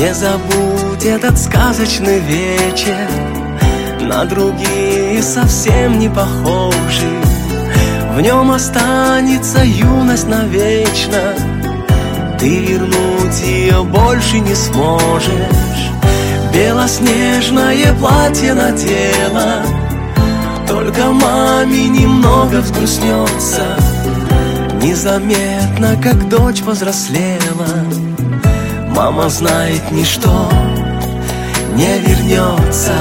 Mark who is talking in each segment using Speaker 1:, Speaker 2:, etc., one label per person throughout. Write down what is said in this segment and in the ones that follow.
Speaker 1: Не забудь этот сказочный вечер, на другие совсем не похожи. В нем останется юность навечно, ты вернуть ее больше не сможешь. Белоснежное платье надела, только маме немного взгрустнется. Незаметно, как дочь повзрослела, мама знает, ничто не вернется.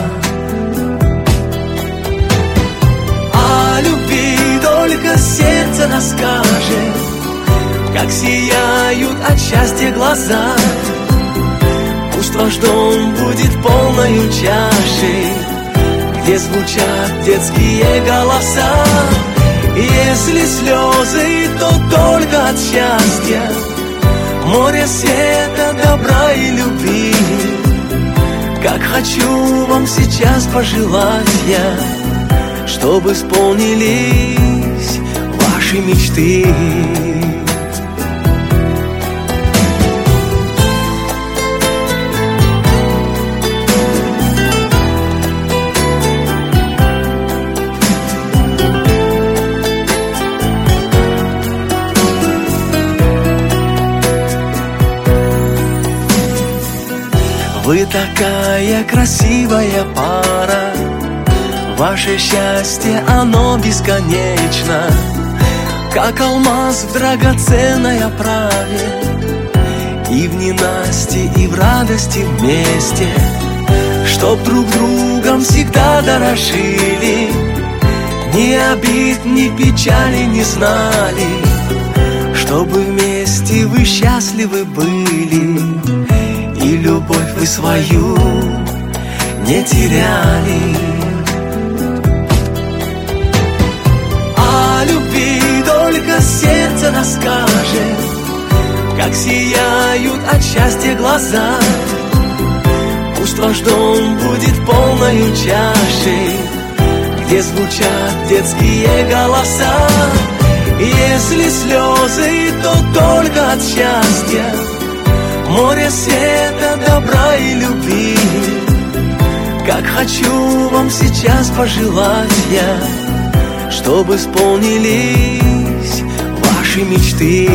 Speaker 1: О любви только сердце расскажет, как сияют от счастья глаза. Пусть ваш дом будет полною чашей, где звучат детские голоса. Если слезы, то только от счастья, море света, добра и любви. Как хочу вам сейчас пожелать я, чтобы исполнились ваши мечты. Вы такая красивая пара, ваше счастье, оно бесконечно, как алмаз в драгоценной оправе, и в ненастье, и в радости вместе, чтоб друг другом всегда дорожили, ни обид, ни печали не знали, чтобы вместе вы счастливы были, и любовь вы свою не теряли. О любви только сердце расскажет, как сияют от счастья глаза. Пусть ваш дом будет полною чашей, где звучат детские голоса. Если слезы, то только от счастья, море света, добра и любви. Как хочу вам сейчас пожелать я, чтобы исполнились ваши мечты.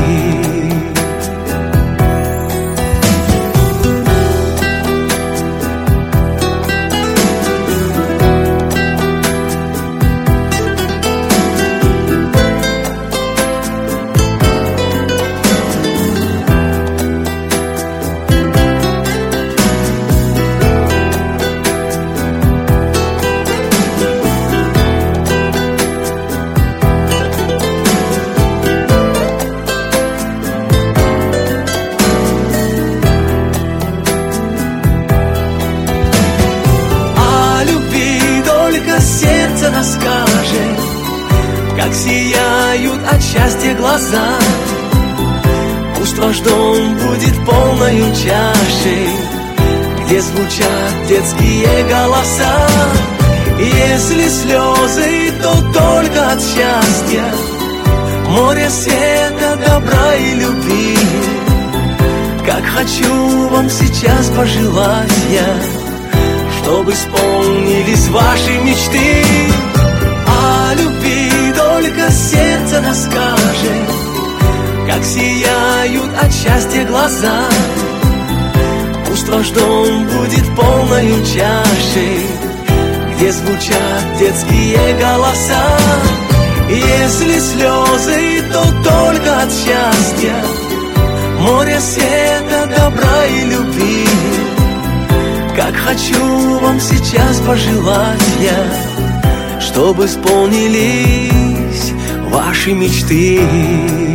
Speaker 1: Сердце расскажет, как сияют от счастья глаза. Пусть ваш дом будет полною чашей, где звучат детские голоса. Если слезы, то только от счастья, море света, добра и любви. Как хочу вам сейчас пожелать я, чтобы исполнились ваши мечты. О любви только сердце расскажет, как сияют от счастья глаза. Пусть ваш дом будет полною чашей, где звучат детские голоса. Если слезы, то только от счастья, море света, добра и любви. Как хочу вам сейчас пожелать я, чтобы исполнились ваши мечты.